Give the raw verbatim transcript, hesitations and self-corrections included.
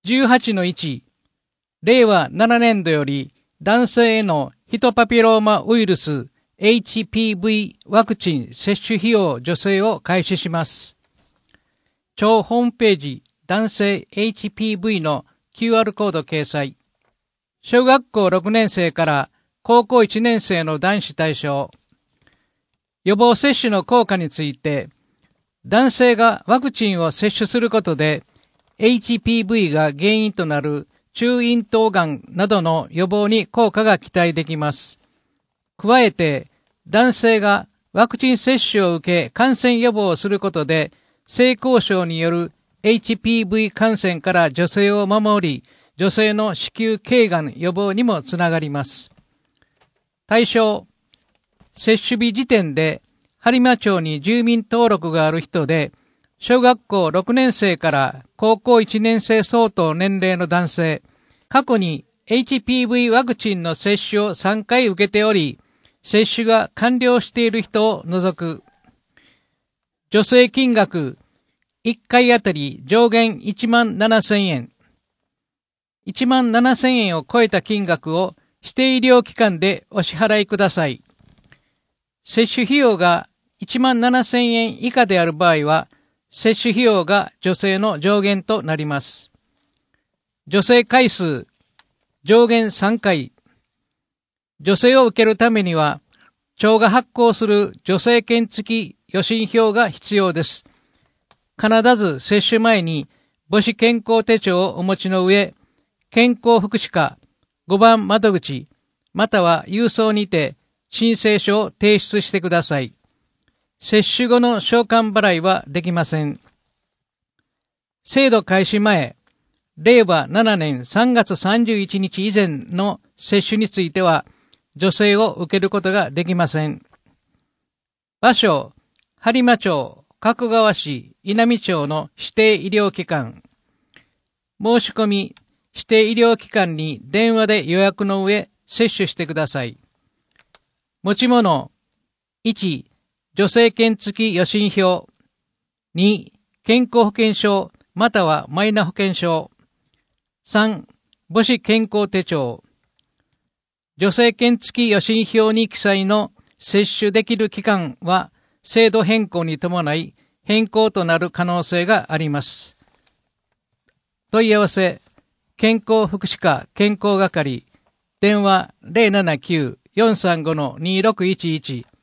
じゅうはちのいち、れいわななねんどより男性へのヒトパピローマウイルス エイチピーブイ ワクチン接種費用助成を開始します。庁ホームページ男性 エイチピーブイ の キューアール コード掲載。小学校ろくねん生から高校いちねん生の男子対象。予防接種の効果について、男性がワクチンを接種することで エイチピーブイ が原因となる中咽頭がんなどの予防に効果が期待できます。加えて、男性がワクチン接種を受け感染予防をすることで、性交渉による エイチピーブイ 感染から女性を守り、女性の子宮頸がん予防にもつながります。対象、接種日時点で播磨町に住民登録がある人で、小学校ろくねん生から高校いちねん生相当年齢の男性、過去に エイチピーブイ ワクチンの接種をさんかい受けており、接種が完了している人を除く。助成金額、いっかいあたり上限いちまんななせんえん。いちまんななせんえんを超えた金額を指定医療機関でお支払いください。接種費用がいちまんななせんえん以下である場合は、接種費用が助成の上限となります。助成回数、上限さんかい。助成を受けるためには、庁が発行する助成券付き予診票が必要です。必ず接種前に母子健康手帳をお持ちの上、健康福祉課ごばん窓口、または郵送にて申請書を提出してください。接種後の償還払いはできません。制度開始前、れいわななねんさんがつさんじゅういちにち以前の接種については、助成を受けることができません。場所、播磨町、加古川市、稲美町の指定医療機関。申し込み、指定医療機関に電話で予約の上、接種してください。持ち物、いち、助成券付き予診票。に、健康保険証またはマイナ保険証。さん、母子健康手帳。助成券付き予診票に記載の接種できる期間は制度変更に伴い変更となる可能性があります。問い合わせ、健康福祉課健康係、電話 ゼロななきゅう よんさんご にろくいちいち